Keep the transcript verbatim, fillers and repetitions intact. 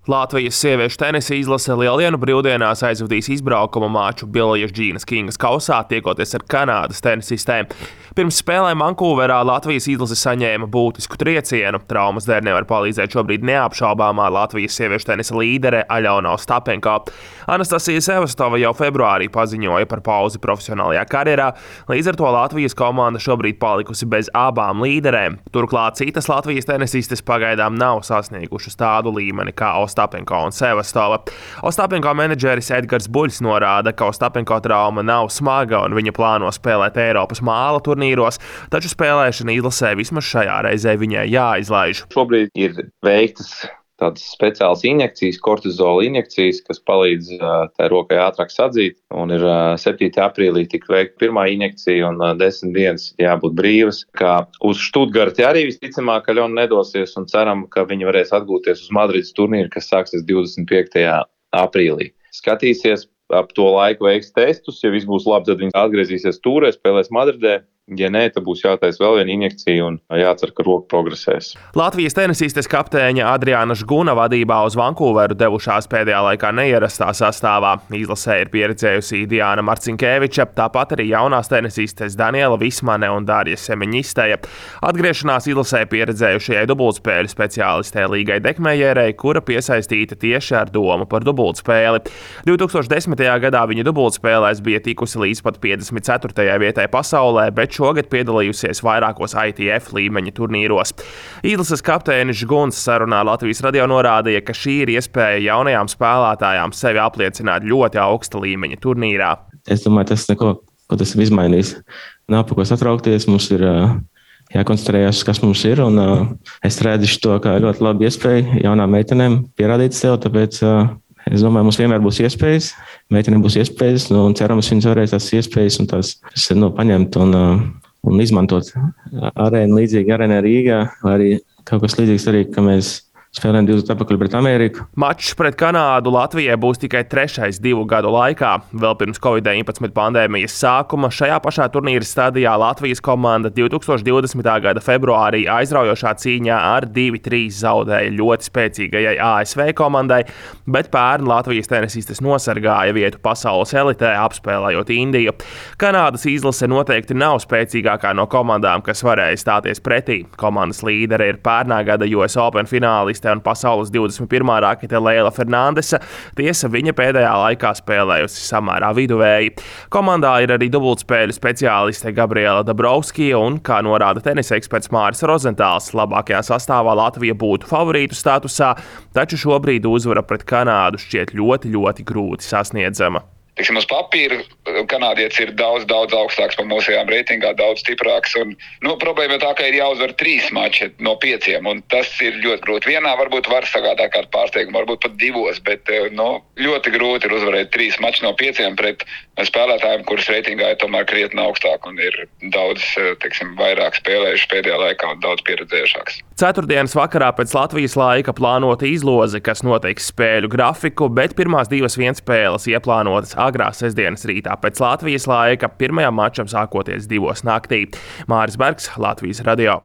Latvijas sieviešu tenisa izlase Lieldienu brīvdienās aizvadīs izbraukuma maču Bilijas Džīnas Kingas kausā, tiekoties ar Kanādas tenisistēm. Pirms spēlēm Vankūverā Latvijas izlase saņēma būtisku triecienu. Traumas dēļ nevar palīdzēt šobrīd neapšaubāmā Latvijas sieviešu tenisa līdere Aļona Ostapenko. Anastasija Sevastova jau februārī paziņoja par pauzi profesionālajā karjerā, līdz ar to Latvijas komanda šobrīd palikusi bez abām līderēm. Turklāt citas Latvijas tenisistes pagaidām nav sasniegušas tādu līmeni kā Ostapenko un Sevastova. Ostapenko menedžeris Edgars Buļs norāda, ka Ostapenko trauma nav smaga un viņa plāno spēlēt Eiropas māla turnīros, taču spēlēšana izlasē vismaz šajā reizē viņai jāizlaiž. Šobrīd ir veiktas tādas speciālas injekcijas, kortizola injekcijas, kas palīdz tai rokai ātrāk sadzīt. Un ir septītā aprīlī tika veikta pirmā injekcija un desmit dienas jābūt brīvas. Kā uz Štutgarti arī visticamāk Aļona nedosies un ceram, ka viņa varēs atgūties uz Madrides turnīru, kas sāksies divdesmit piektajā aprīlī. Skatīsies ap to laiku veiks testus, ja viss būs labi, tad viņa atgriezīsies tūrē, spēlēs Madridē. Ja nē, tad būs jātaisa vēl viena injekcija un jācer, ka roka progresēs. Latvijas tenisistes kapteiņa Adriāna Žguna vadībā uz Vankūveru devušās pēdējā laikā neierastā sastāvā. Izlasē ir pieredzējusi Diana Marcinkeviča, tāpat arī jaunās tenisistes Daniela Vismane un Dārja Semeņisteja. Atgriešanās izlasē pieredzējušajai dubultspēļu speciālistē Līgai Dekmejērei, kura piesaistīta tieši ar domu par dubultspēli. divi tūkstoši desmitajā gadā viņa dubultspēlēs bija tikusi līdz pat piecdesmit ceturtajai vietai pasaulē, bet šogad piedalījusies vairākos I T F līmeņa turnīros. Izlases kapteinis Žguns sarunā Latvijas radio norādīja, ka šī ir iespēja jaunajām spēlētājām sevi apliecināt ļoti augsta līmeņa turnīrā. Es domāju, tas neko, ko tas ir izmainījis. Nav par ko satraukties, mums ir jākoncentrējas, kas mums ir, un es redzu to kā ļoti labu iespēju jaunām meitenēm pierādīt sev, tāpēc es domāju, mums vienmēr būs iespējas, meitenēm būs iespējas, nu, un cerams, viņas varēs tās iespējas un tās nu, paņemt un, un izmantot arēnu līdzīgi arēnā Rīgā, vai arī kaut kas līdzīgs arī, ka mēs spēlējam divus atpakaļ pret Ameriku. Mačs pret Kanādu Latvijai būs tikai trešais divu gadu laikā. Vēl pirms covid deviņpadsmit pandēmijas sākuma šajā pašā turnīra stadijā Latvijas komanda divi tūkstoši divdesmitā gada februārī aizraujošā cīņā ar divi trīs zaudēja ļoti spēcīgajai A S V komandai, bet pērn Latvijas tenisistes nosargāja vietu pasaules elitē, apspēlējot Indiju. Kanādas izlase noteikti nav spēcīgākā no komandām, kas varēja stāties pretī. Komandas līdere ir pērnā gada U S Open fināliste un pasaules divdesmit pirmā rakete Leila Fernandesa. Tiesa, viņa pēdējā laikā spēlējusi samērā viduvēji. Komandā ir arī dubultspēļu speciāliste Gabriela Dabrowskija un, kā norāda tenisa eksperts Māris Rozentāls, labākajā sastāvā Latvija būtu favorītu statusā, taču šobrīd uzvara pret Kanādu šķiet ļoti, ļoti grūti sasniedzama. Tiksim, uz papīra kanādietis ir daudz, daudz augstāks par mūsējām reitingā, daudz stiprāks. Un, nu, problēma ir tā, ka ir jāuzvar trīs mači no pieciem, un tas ir ļoti grūti. Vienā varbūt var sagādāt kādu pārsteigumu, varbūt pat divos, bet nu, ļoti grūti ir uzvarēt trīs mači no pieciem pret spēlētājiem, kuras reitingā ir tomēr krietni augstāk un ir daudz, tiksim, vairāk spēlējuši pēdējā laikā un daudz pieredzējušāks. Ceturtdienas vakarā pēc Latvijas laika plānota izloze, kas noteiks spēļu grafiku, bet pirmās divas vienspēles ieplānotas agrā sestdienas rītā pēc Latvijas laika, pirmajam mačam sākoties divos naktī. Māris Bergs, Latvijas radio.